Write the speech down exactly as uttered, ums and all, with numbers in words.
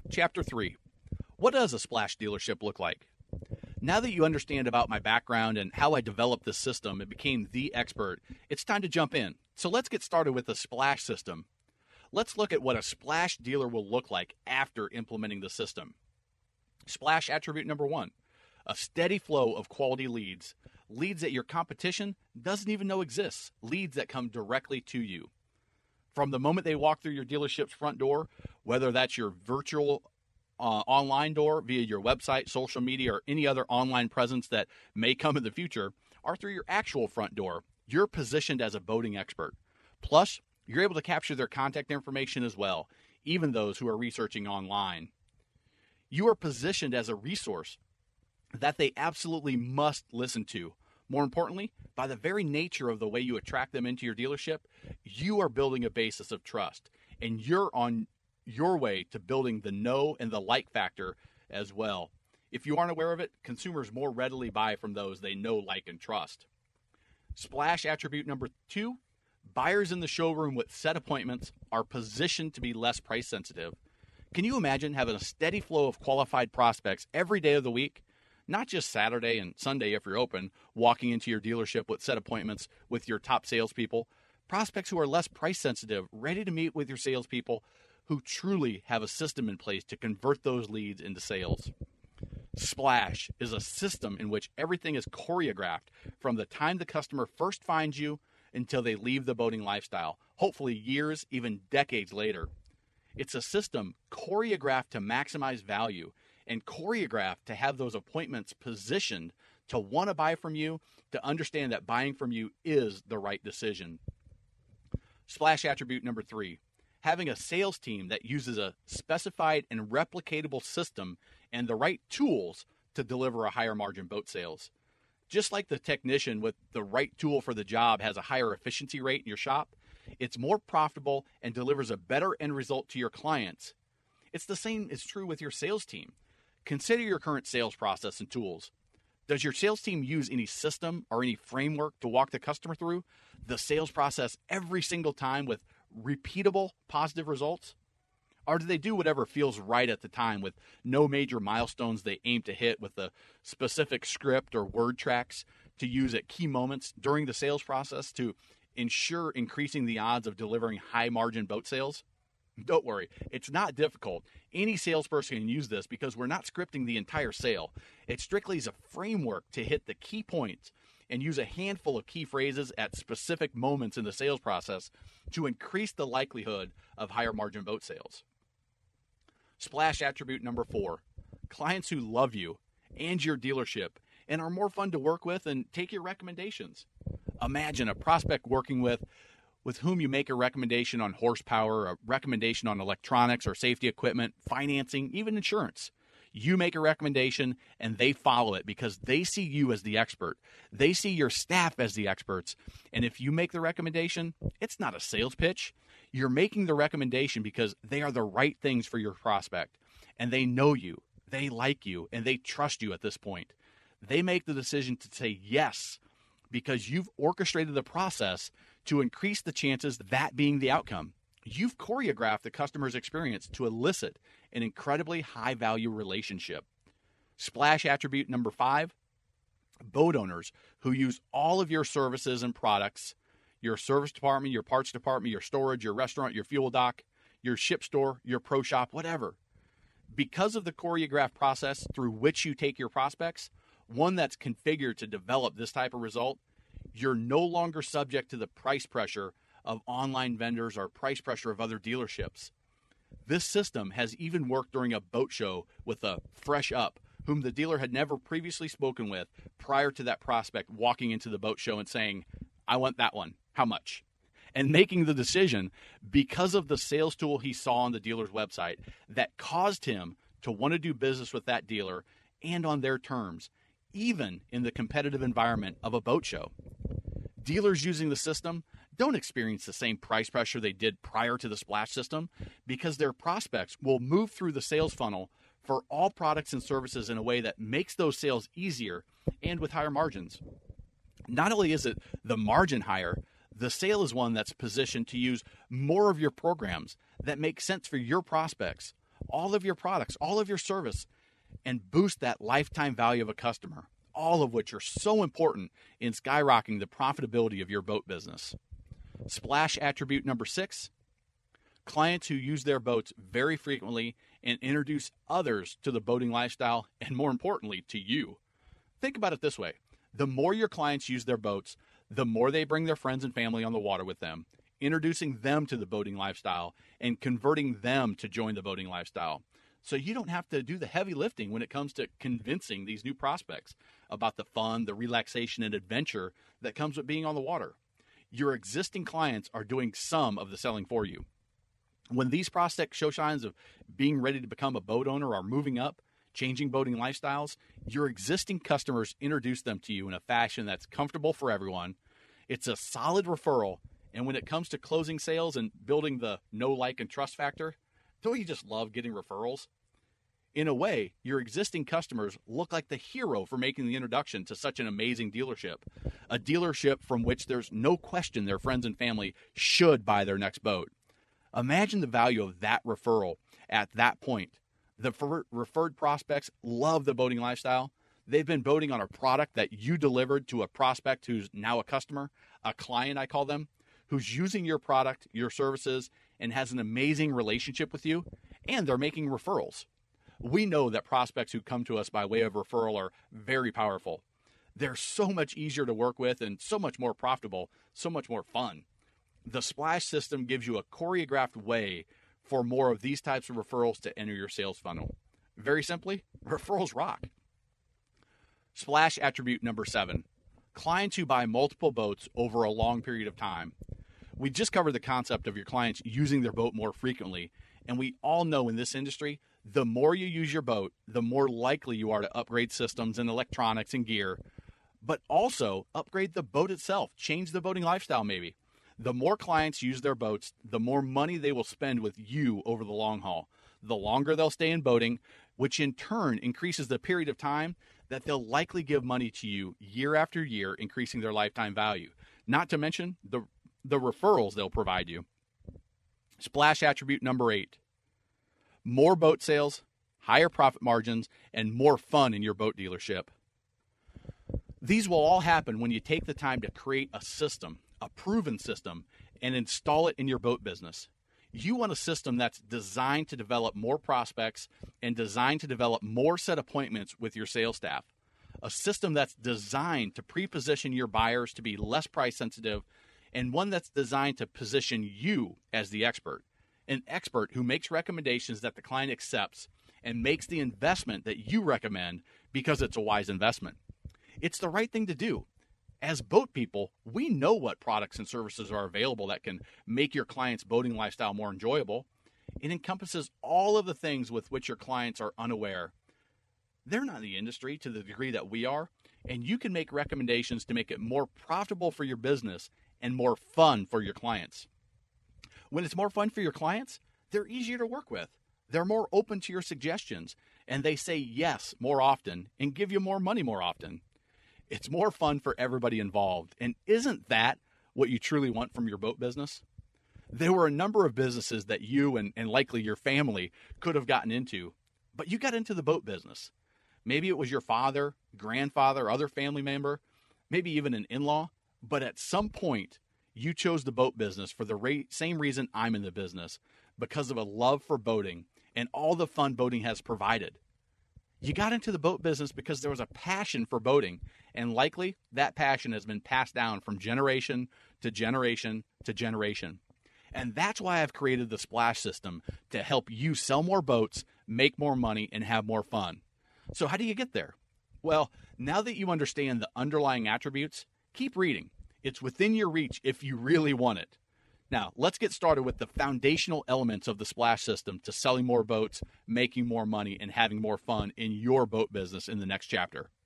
Chapter three. What does a Splash dealership look like? Now that you understand about my background and how I developed this system and became the expert, it's time to jump in. So let's get started with the Splash system. Let's look at what a Splash dealer will look like after implementing the system. Splash attribute number one, a steady flow of quality leads. Leads that your competition doesn't even know exists. Leads that come directly to you. From the moment they walk through your dealership's front door, whether that's your virtual uh, online door via your website, social media, or any other online presence that may come in the future, or through your actual front door, you're positioned as a boating expert. Plus, you're able to capture their contact information as well, even those who are researching online. You are positioned as a resource that they absolutely must listen to. More importantly, by the very nature of the way you attract them into your dealership, you are building a basis of trust, and you're on your way to building the know and the like factor as well. If you aren't aware of it, consumers more readily buy from those they know, like, and trust. Splash attribute number two, buyers in the showroom with set appointments are positioned to be less price sensitive. Can you imagine having a steady flow of qualified prospects every day of the week? Not just Saturday and Sunday if you're open, walking into your dealership with set appointments with your top salespeople. Prospects who are less price sensitive, ready to meet with your salespeople, who truly have a system in place to convert those leads into sales. Splash is a system in which everything is choreographed from the time the customer first finds you until they leave the boating lifestyle, hopefully years, even decades later. It's a system choreographed to maximize value and choreographed to have those appointments positioned to want to buy from you, to understand that buying from you is the right decision. Splash attribute number three, having a sales team that uses a specified and replicatable system and the right tools to deliver a higher margin boat sales. Just like the technician with the right tool for the job has a higher efficiency rate in your shop, it's more profitable and delivers a better end result to your clients. It's the same is true with your sales team. Consider your current sales process and tools. Does your sales team use any system or any framework to walk the customer through the sales process every single time with repeatable positive results? Or do they do whatever feels right at the time with no major milestones they aim to hit with a specific script or word tracks to use at key moments during the sales process to ensure increasing the odds of delivering high margin boat sales? Don't worry, it's not difficult. Any salesperson can use this because we're not scripting the entire sale. It strictly is a framework to hit the key points and use a handful of key phrases at specific moments in the sales process to increase the likelihood of higher margin boat sales. Splash attribute number four, clients who love you and your dealership and are more fun to work with and take your recommendations. Imagine a prospect working with with whom you make a recommendation on horsepower, a recommendation on electronics or safety equipment, financing, even insurance. You make a recommendation and they follow it because they see you as the expert. They see your staff as the experts. And if you make the recommendation, it's not a sales pitch. You're making the recommendation because they are the right things for your prospect. And they know you, they like you, and they trust you at this point. They make the decision to say yes because you've orchestrated the process to increase the chances of that being the outcome. You've choreographed the customer's experience to elicit an incredibly high-value relationship. Splash attribute number five, boat owners who use all of your services and products, your service department, your parts department, your storage, your restaurant, your fuel dock, your ship store, your pro shop, whatever. Because of the choreographed process through which you take your prospects, one that's configured to develop this type of result, you're no longer subject to the price pressure of online vendors or price pressure of other dealerships. This system has even worked during a boat show with a fresh up, whom the dealer had never previously spoken with prior to that prospect walking into the boat show and saying, I want that one. How much? And making the decision because of the sales tool he saw on the dealer's website that caused him to want to do business with that dealer and on their terms, even in the competitive environment of a boat show. Dealers using the system don't experience the same price pressure they did prior to the Splash system because their prospects will move through the sales funnel for all products and services in a way that makes those sales easier and with higher margins. Not only is it the margin higher, the sale is one that's positioned to use more of your programs that make sense for your prospects, all of your products, all of your service, and boost that lifetime value of a customer, all of which are so important in skyrocketing the profitability of your boat business. Splash attribute number six, clients who use their boats very frequently and introduce others to the boating lifestyle, and more importantly, to you. Think about it this way. The more your clients use their boats, the more they bring their friends and family on the water with them, introducing them to the boating lifestyle and converting them to join the boating lifestyle. So you don't have to do the heavy lifting when it comes to convincing these new prospects about the fun, the relaxation, and adventure that comes with being on the water. Your existing clients are doing some of the selling for you. When these prospects show signs of being ready to become a boat owner or moving up, changing boating lifestyles, your existing customers introduce them to you in a fashion that's comfortable for everyone. It's a solid referral. And when it comes to closing sales and building the know, like, and trust factor, don't you just love getting referrals? In a way, your existing customers look like the hero for making the introduction to such an amazing dealership, a dealership from which there's no question their friends and family should buy their next boat. Imagine the value of that referral at that point. The referred prospects love the boating lifestyle. They've been boating on a product that you delivered to a prospect who's now a customer, a client, I call them, who's using your product, your services, and has an amazing relationship with you, and they're making referrals. We know that prospects who come to us by way of referral are very powerful. They're so much easier to work with and so much more profitable, so much more fun. The Splash system gives you a choreographed way for more of these types of referrals to enter your sales funnel. Very simply, referrals rock. Splash attribute number seven, clients who buy multiple boats over a long period of time. We just covered the concept of your clients using their boat more frequently, and we all know in this industry, the more you use your boat, the more likely you are to upgrade systems and electronics and gear, but also upgrade the boat itself, change the boating lifestyle maybe. The more clients use their boats, the more money they will spend with you over the long haul. The longer they'll stay in boating, which in turn increases the period of time that they'll likely give money to you year after year, increasing their lifetime value. Not to mention the, the referrals they'll provide you. Splash attribute number eight, more boat sales, higher profit margins, and more fun in your boat dealership. These will all happen when you take the time to create a system, a proven system, and install it in your boat business. You want a system that's designed to develop more prospects and designed to develop more set appointments with your sales staff. A system that's designed to pre-position your buyers to be less price sensitive, and one that's designed to position you as the expert. An expert who makes recommendations that the client accepts and makes the investment that you recommend because it's a wise investment. It's the right thing to do. As boat people, we know what products and services are available that can make your client's boating lifestyle more enjoyable. It encompasses all of the things with which your clients are unaware. They're not in the industry to the degree that we are, and you can make recommendations to make it more profitable for your business and more fun for your clients. When it's more fun for your clients, they're easier to work with. They're more open to your suggestions, and they say yes more often and give you more money more often. It's more fun for everybody involved. And isn't that what you truly want from your boat business? There were a number of businesses that you and, and likely your family could have gotten into, but you got into the boat business. Maybe it was your father, grandfather, other family member, maybe even an in-law, but at some point you chose the boat business for the ra- same reason I'm in the business, because of a love for boating and all the fun boating has provided. You got into the boat business because there was a passion for boating, and likely that passion has been passed down from generation to generation to generation. And that's why I've created the Splash system to help you sell more boats, make more money, and have more fun. So how do you get there? Well, now that you understand the underlying attributes, keep reading. It's within your reach if you really want it. Now, let's get started with the foundational elements of the Splash system to selling more boats, making more money, and having more fun in your boat business in the next chapter.